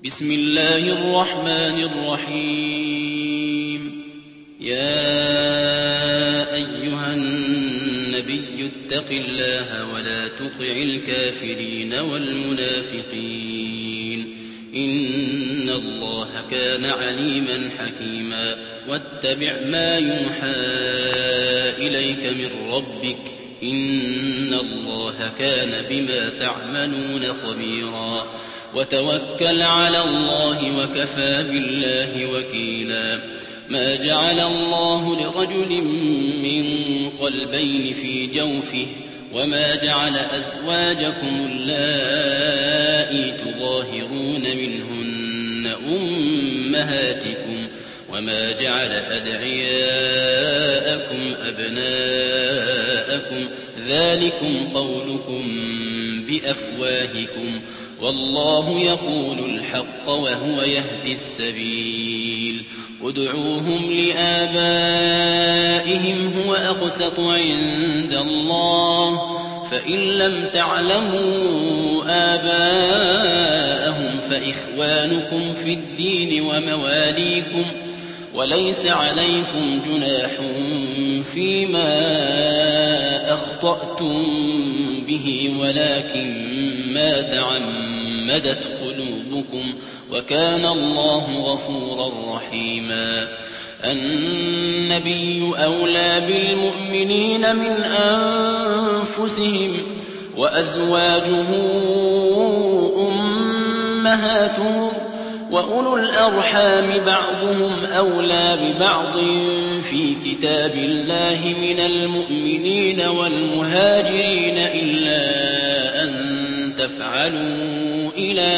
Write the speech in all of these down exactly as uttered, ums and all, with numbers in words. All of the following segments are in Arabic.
بسم الله الرحمن الرحيم. يا أيها النبي اتق الله ولا تطع الكافرين والمنافقين إن الله كان عليما حكيما. واتبع ما يوحى إليك من ربك إن الله كان بما تعملون خبيرا. وتوكل على الله وكفى بالله وكيلا. ما جعل الله لرجل من قلبين في جوفه وما جعل أزواجكم اللائي تظاهرون منهن أمهاتكم وما جعل أدعياءكم أبناءكم ذلكم قولكم بأفواهكم والله يقول الحق وهو يهدي السبيل. ادعوهم لآبائهم هو أقسط عند الله فإن لم تعلموا آباءهم فإخوانكم في الدين ومواليكم وليس عليكم جناح فيما أخطأتم به ولكن ما تعمدت قلوبكم وكان الله غفورا رحيما. النبي أولى بالمؤمنين من أنفسهم وأزواجه أمهاتهم وأولو الأرحام بعضهم أولى ببعض في كتاب الله من المؤمنين والمهاجرين إلا أن تفعلوا إلى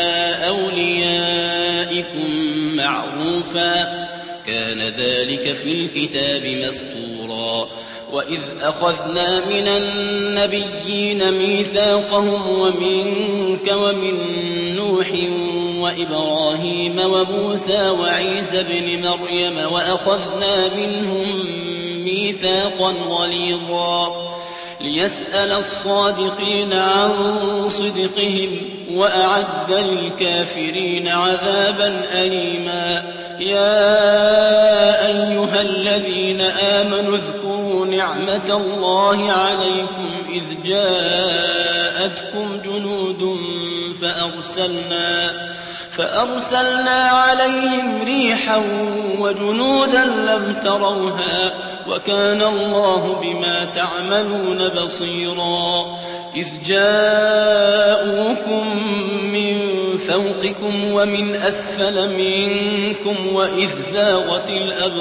أوليائكم معروفا كان ذلك في الكتاب مسطورا. وإذ أخذنا من النبيين ميثاقهم ومنك ومن نوح وإبراهيم وموسى وعيسى بن مريم وأخذنا منهم ميثاقا غليظا ليسأل الصادقين عن صدقهم وأعد للكافرين عذابا أليما. يا أيها الذين آمنوا اذكروا نعمة الله عليكم إذ جاءتكم جنود فأرسلنا فأرسلنا عليهم ريحا وجنودا لم تروها وكان الله بما تعملون بصيرا. إذ جاءوكم من فوقكم ومن أسفل منكم وإذ زاغت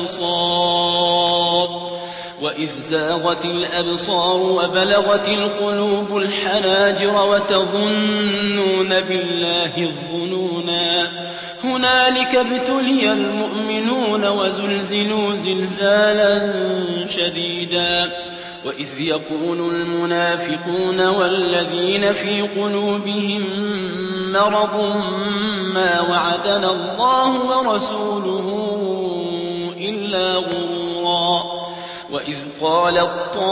الأبصار وإذ زاغت الأبصار وبلغت القلوب الحناجر وتظنون بالله الظنونا. هنالك ابتلي المؤمنون وزلزلوا زلزالا شديدا. وإذ يقول المنافقون والذين في قلوبهم مرض ما وعدنا الله ورسوله إلا غرورا. وإذ قالت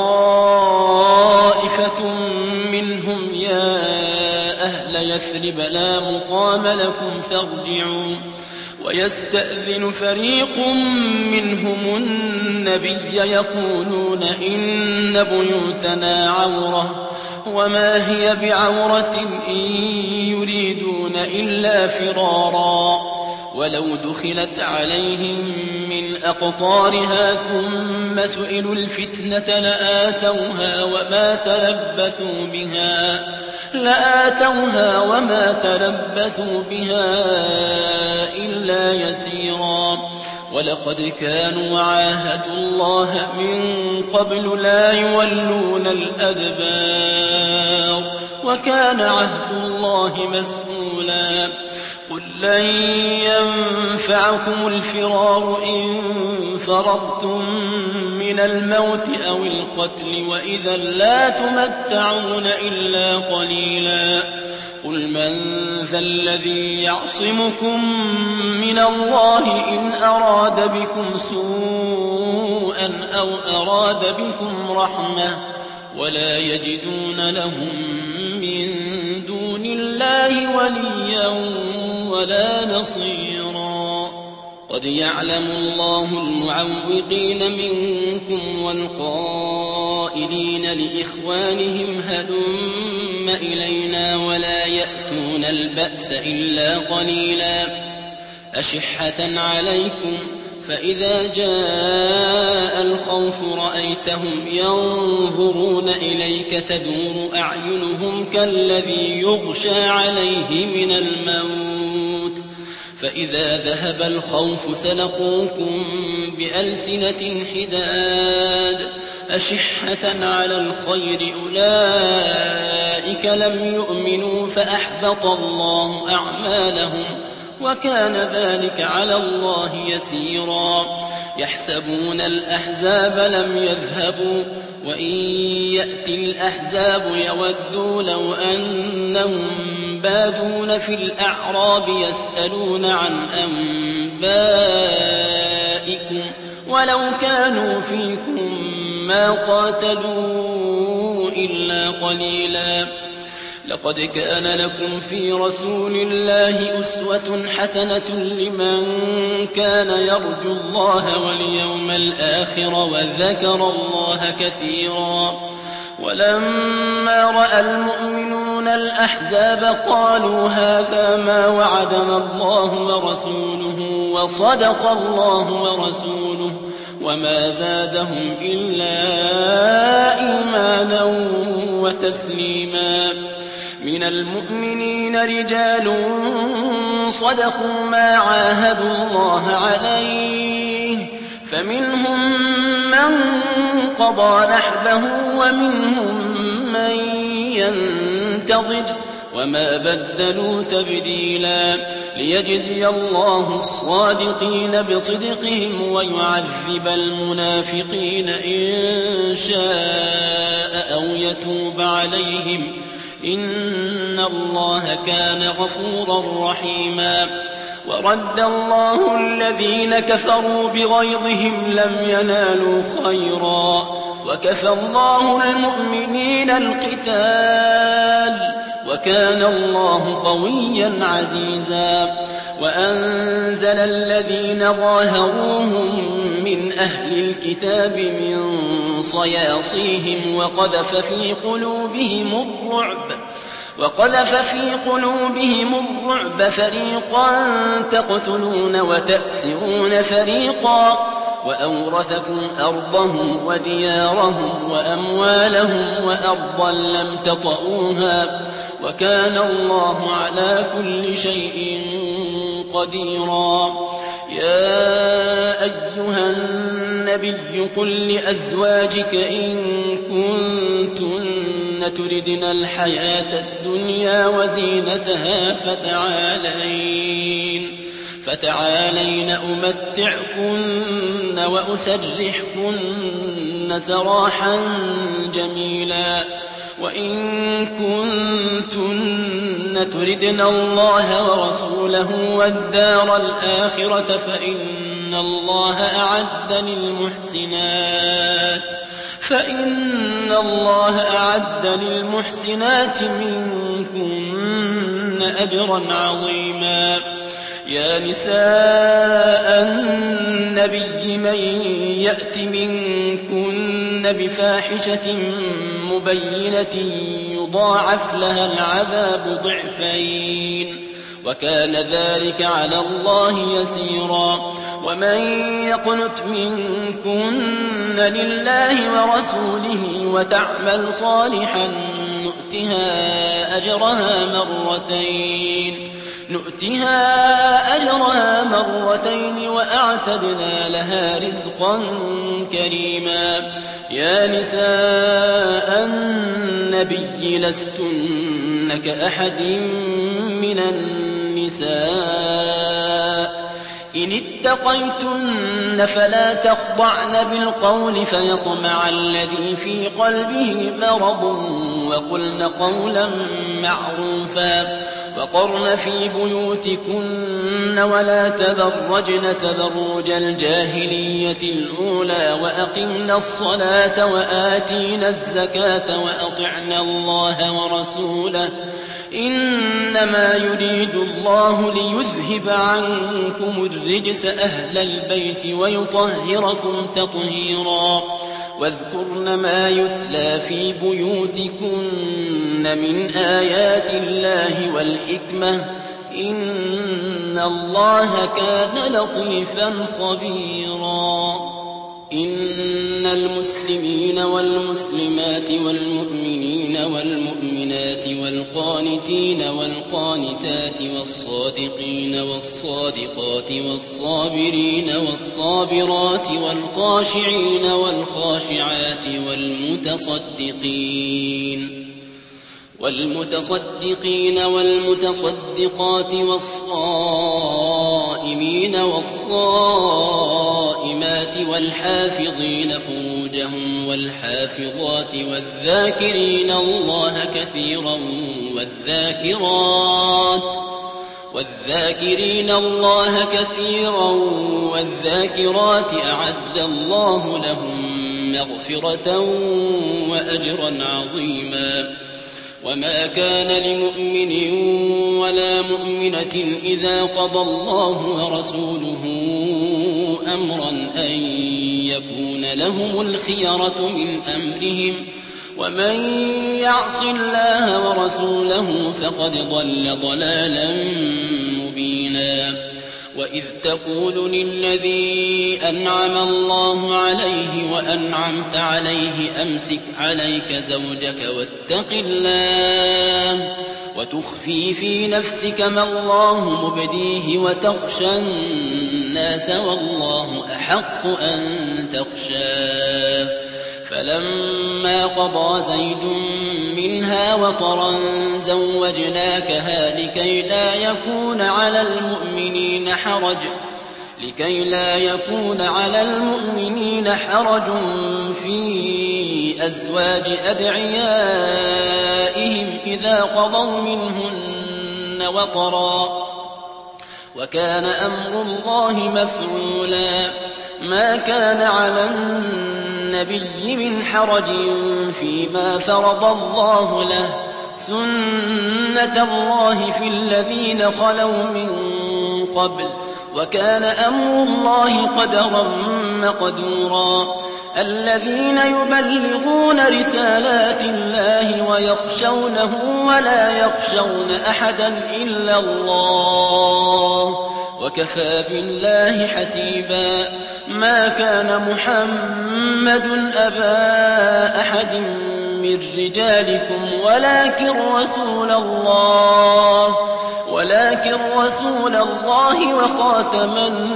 طائفة منهم يا أهل يثرب لا مقام لكم فارجعوا ويستأذن فريق منهم النبي يقولون إن بيوتنا عورة وما هي بعورة إن يريدون إلا فرارا. ولو دخلت عليهم من أقطارها ثم سئلوا الفتنة لآتوها وما تلبثوا بها لآتوها وما تلبثوا بها إلا يسيرا. ولقد كانوا عاهدوا الله من قبل لا يولون الأدبار وكان عهد الله مسؤولا. قل لن ينفعكم الفرار إن فررتم من الموت أو القتل وإذا لا تمتعون إلا قليلا. قل من ذا الذي يعصمكم من الله إن أراد بكم سوءا أو أراد بكم رحمة ولا يجدون لهم من دون الله وليا ولا نصيرا. قد يعلم الله المعوقين منكم والقائلين لإخوانهم هلم إلينا ولا يأتون البأس إلا قليلا أشحة عليكم فإذا جاء الخوف رأيتهم ينظرون إليك تدور أعينهم كالذي يغشى عليه من الموت فإذا ذهب الخوف سلقوكم بألسنة حداد أشحة على الخير أولئك لم يؤمنوا فأحبط الله أعمالهم وكان ذلك على الله يسيرا. يحسبون الأحزاب لم يذهبوا وإن يأتي الأحزاب يودوا لو أنهم بادون في الأعراب يسألون عن أنبائكم ولو كانوا فيكم ما قاتلوا إلا قليلا. لقد كان لكم في رسول الله أسوة حسنة لمن كان يرجو الله واليوم الآخر وذكر الله كثيرا. ولما رأى المؤمنون الأحزاب قالوا هذا ما وعدنا الله ورسوله وصدق الله ورسوله وما زادهم إلا إيمانا وتسليما. من المؤمنين رجال صدقوا ما عاهدوا الله عليه فمنهم من قضى نحبه ومنهم من ينتظر وما بدلوا تبديلا. ليجزي الله الصادقين بصدقهم ويعذب المنافقين إن شاء أو يتوب عليهم إن الله كان غفورا رحيما. ورد الله الذين كفروا بغيظهم لم ينالوا خيرا وكفى الله المؤمنين القتال وكان الله قويا عزيزا. وأنزل الذين ظاهروهم من أهل الكتاب من صياصيهم وقذف في قلوبهم الرعب وقذف في قلوبهم الرعب فريقا تقتلون وتأسرون فريقا وأورثكم أرضهم وديارهم وأموالهم وأرضا لم تطئوها وكان الله على كل شيء قديرا. يا أيها النبي قل لأزواجك إن كنتن تردن الحياة الدنيا وزينتها فتعالين فتعالين أمتعكن وأسرحكن سراحا جميلا. وإن كنتن تردن الله ورسوله والدار الآخرة فإن الله أعد للمحسنات فإن الله أعد للمحسنات منكن أجرا عظيما. يا نساء النبي من يأت منكن بفاحشة مبينة يضاعف لها العذاب ضعفين وكان ذلك على الله يسيرا. ومن يقنت منكن لله ورسوله وتعمل صالحا نؤتها أجرها مرتين نؤتها أجرها مرتين وأعتدنا لها رزقا كريما. يا نساء النبي لستن كأحد من النساء إن اتقيتن فلا تخضعن بالقول فيطمع الذي في قلبه مرض وقلن قولا معروفا. وقرن في بيوتكن ولا تبرجن تبرج الجاهلية الأولى وأقمنا الصلاة وآتينا الزكاة وأطعنا الله ورسوله إنما يريد الله ليذهب عنكم الرجس أهل البيت ويطهركم تطهيرا واذكرن ما يتلى في بيوتكن من آيات الله والحكمة إن الله كان لطيفا خبيرا إن المسلمين والمسلمات والمؤمنين والمؤمنات والقانتين والقانتات والصادقين والصادقات والصابرين والصابرات والخاشعين والخاشعات والمتصدقين والمتصدقين والمتصدقات والصائمين والصائمات والحافظين فروجهم والحافظات والذاكرين الله كثيرا والذاكرات والذاكرين الله كثيرا والذاكرات أعد الله لهم مغفرة وأجرا عظيما وما كان لمؤمن ولا مؤمنة إذا قضى الله ورسوله أمرا أن يكون لهم الخيرة من أمرهم ومن يعص الله ورسوله فقد ضل ضلالا مبينا وإذ تقول للذي أنعم الله عليه وأنعمت عليه أمسك عليك زوجك واتق الله وتخفي في نفسك ما الله مبديه وتخشى الناس والله أحق أن تخشاه فلما قضى زيد منها وطرا زوجناكها لكي لا يكون على المؤمنين حرج لكي لا يكون على المؤمنين حرج في أزواج أدعيائهم إذا قضوا منهن وطرا وكان أمر الله مفعولا ما كان على النبي من حرج فيما فرض الله له سنة الله في الذين خلوا من قبل وكان أمر الله قدرا مقدورا الذين يبلغون رسالات الله ويخشونه ولا يخشون أحدا إلا الله وكفى بالله حسيبا ما كان محمد أبا أحد من رجالكم ولكن رسول الله ولكن رسول الله وخاتم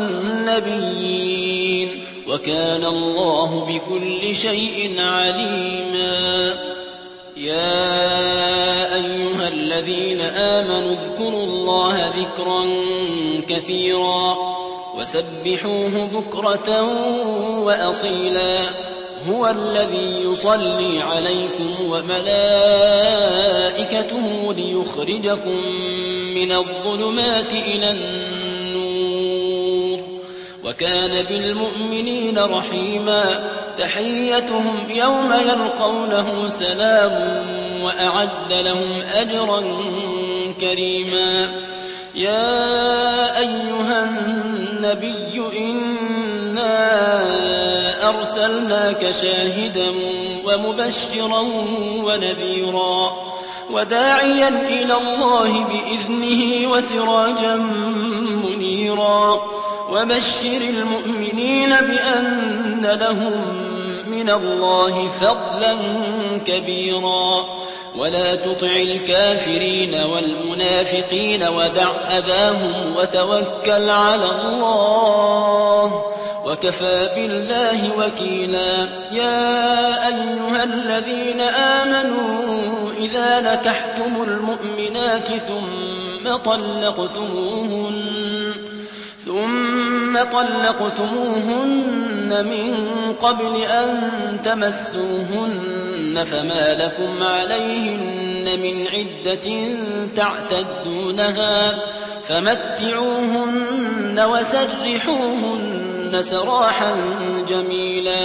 النبيين وكان الله بكل شيء عليما يا أيها الذين آمنوا اذكروا الله ذكرا كثيرا وسبحوه بكرة وأصيلا هو الذي يصلي عليكم وملائكته ليخرجكم من الظلمات إلى النور وكان بالمؤمنين رحيما تحيتهم يوم يلقونه سلام وأعد لهم أجرا كريما يا أيها النبي إنا أرسلناك شاهدا ومبشرا ونذيرا وداعيا إلى الله بإذنه وسراجا منيرا وبشر المؤمنين بأن لهم من الله فضلا كبيرا ولا تطع الكافرين والمنافقين ودع أذاهم وتوكل على الله وكفى بالله وكيلا يا أيها الذين آمنوا إذا نكحتم المؤمنات ثم طلقتموهن ثم طلقتموهن من قبل أن تمسوهن فما لكم عليهن من عدة تعتدونها فمتعوهن وسرحوهن سراحا جميلا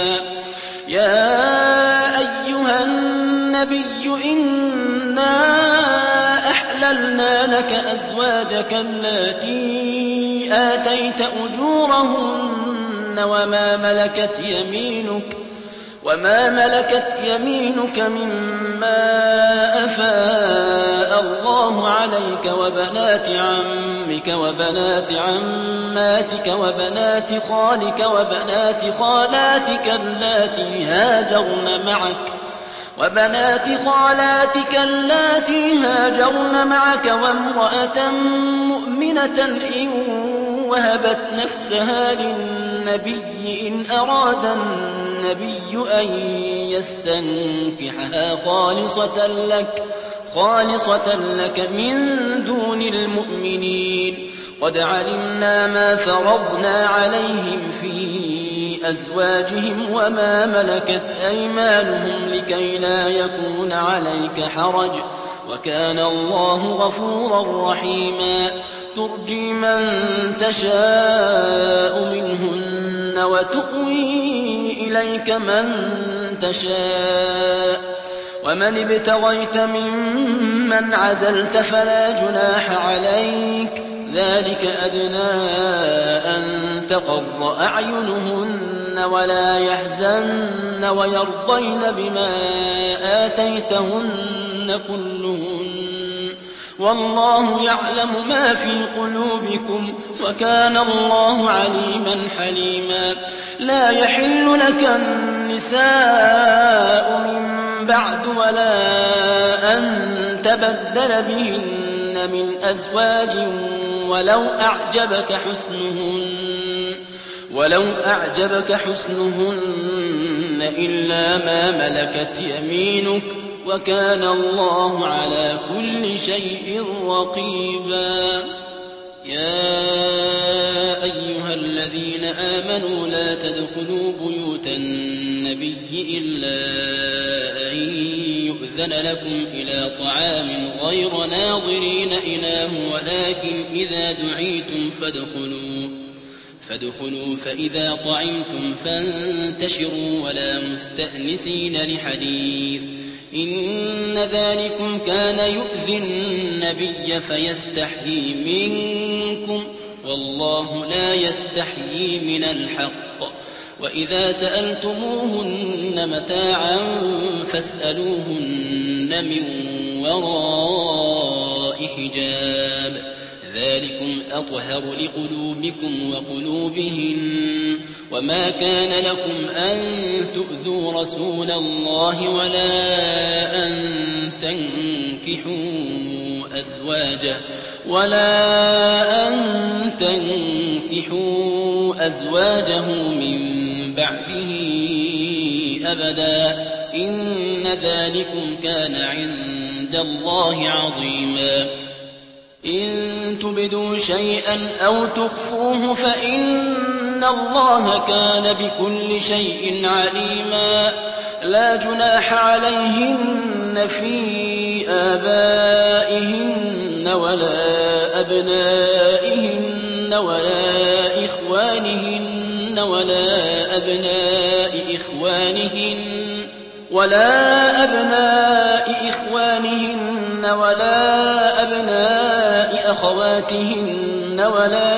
يا أيها النبي إنا أحللنا وأحللنا لك أزواجك اللاتي آتيت أجورهن وما ملكت يمينك وما ملكت يمينك مما أفاء الله عليك وبنات عمك وبنات عماتك وبنات خالك وبنات خالاتك اللاتي هاجرن معك وبنات خالاتك اللاتي هاجرن معك وامرأة مؤمنة إن وهبت نفسها للنبي إن أراد النبي أن يستنكحها خالصة لك خالصة لك من دون المؤمنين قد علمنا ما فرضنا عليهم في أزواجهم وما ملكت أيمانهم لكي لا يكون عليك حرج وكان الله غفورا رحيما ترجي من تشاء منهن وتؤوي إليك من تشاء ومن ابتغيت ممن عزلت فلا جناح عليك ذلك أدنى أن تقر أعينهن ولا يحزن ويرضين بما آتيتهن كلهن والله يعلم ما في قلوبكم وكان الله عليما حليما لا يحل لك النساء من بعد ولا أن تبدل بهن من أزواج ولو أعجبك حسنهن ولو أعجبك حسنهن إلا ما ملكت يمينك وكان الله على كل شيء رقيبا يا أيها الذين آمنوا لا تدخلوا بيوت النبي إلا أن يؤذن لكم إلى طعام غير ناظرين إناه ولكن إذا دعيتم فادخلوا فادخلوا فإذا طعمتم فانتشروا ولا مستأنسين لحديث إن ذلكم كان يؤذي النبي فيستحيي منكم والله لا يستحيي من الحق وإذا سألتموهن متاعا فاسألوهن من وراء حجاب ذلكم أطهر لقلوبكم وقلوبهن وما كان لكم أن تؤذوا رسول الله ولا أن تنكحوا أزواجه ولا أن تنكحوا أزواجه من بعده أبدا إن ذلكم كان عند الله عظيما إن تبدوا شيئا أو تخفوه فإن الله كان بكل شيء عليما لا جناح عليهن في آبائهن ولا أبنائهن ولا إخوانهن ولا أبناء إخوانهن ولا أبناء إخوانهن ولا أبناء أخواتهن ولا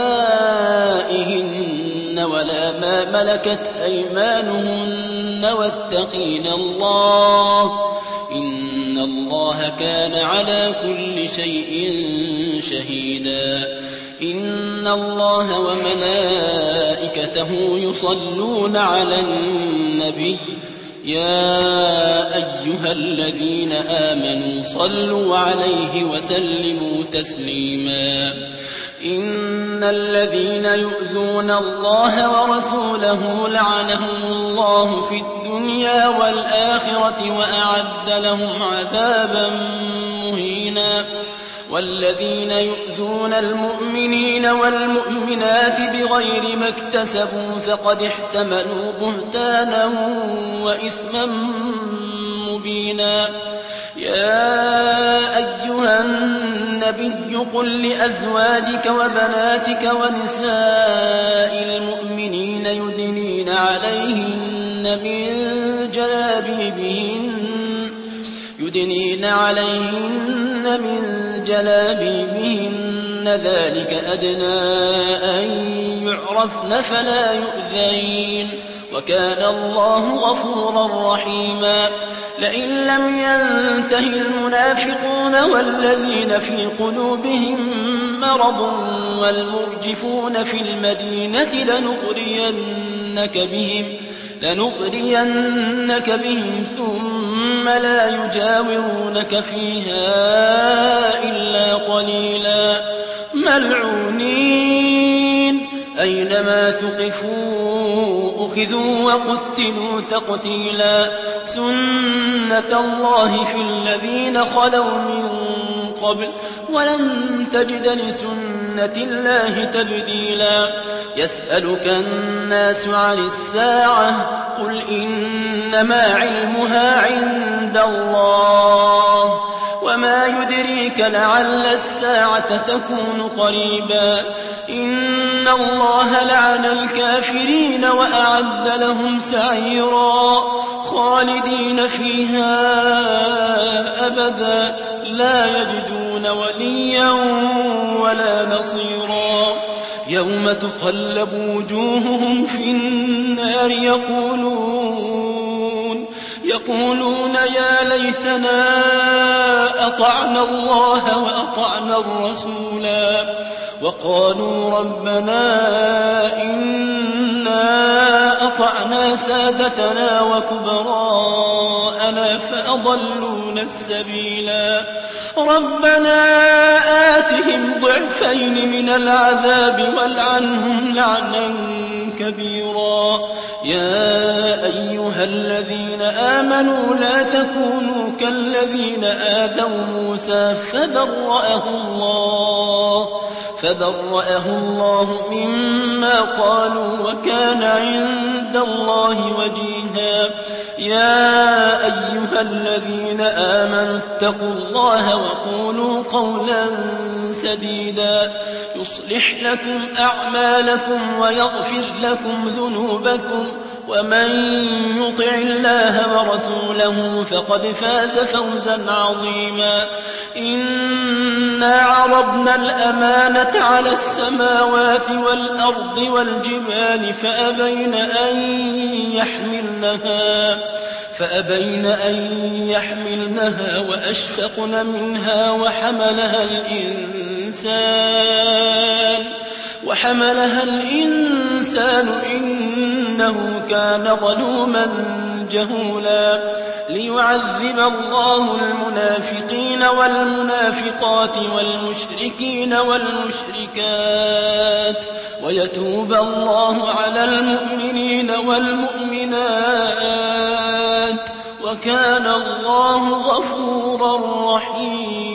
نسائهن ولا ما ملكت أيمانهن واتقين الله إن الله كان على كل شيء شهيدا إن الله وملائكته يصلون على النبي يا أيها الذين آمنوا صلوا عليه وسلموا تسليما إن الذين يؤذون الله ورسوله لعنهم الله في الدنيا والآخرة وأعد لهم عذابا مهينا والذين يؤذون المؤمنين والمؤمنات بغير ما اكتسبوا فقد احتملوا بهتانا وإثما مبينا يا أيها النبي قل لأزواجك وبناتك ونساء المؤمنين يدنين عليهن من جلابيبهن يدنين عليهن من جلابيبهن ذلك أدنى أن يعرفن فلا يؤذين وكان الله غفورا رحيما لئن لم ينته المنافقون والذين في قلوبهم مرض والمرجفون في المدينة لنغرينك بهم لنغرينك بهم ثم لا يجاورونك فيها إلا قليلا ملعونين أينما ثقفوا أخذوا وقتلوا تقتيلا سنة الله في الذين خلوا من قبل ولن تجد لسنة الله تبديلا يسألك الناس عن الساعة قل إنما علمها عند الله وما يدريك لعل الساعة تكون قريبا إن الله لعن الكافرين وأعد لهم سعيرا خالدين فيها أبدا لا يجدون وليا ولا نصيرا يوم تقلب وجوههم في النار يقولون يقولون يا ليتنا أطعنا الله وأطعنا الرسولا وقالوا ربنا إنا أطعنا سادتنا وكبراءنا فأضلونا السبيلا ربنا آتهم ضعفين من العذاب والعنهم لعنا كبيرا يا أيها الذين آمنوا لا تكونوا كالذين آذوا موسى فبرأه الله فبرأه الله مما قالوا وكان عند الله وجيها يا أيها الذين آمنوا اتقوا الله وقولوا قولا سديدا يصلح لكم أعمالكم ويغفر لكم ذنوبكم ومن يطع الله ورسوله فقد فاز فوزا عظيما إنا عرضنا الأمانة على السماوات والأرض والجبال فأبين أن يحملنها فأبين أن يحملنها وأشفقن منها وحملها الإنسان وحملها الإنسان إنه كان ظلوما جهولا ليعذب الله المنافقين والمنافقات والمشركين والمشركات ويتوب الله على المؤمنين والمؤمنات وكان الله غفورا رحيما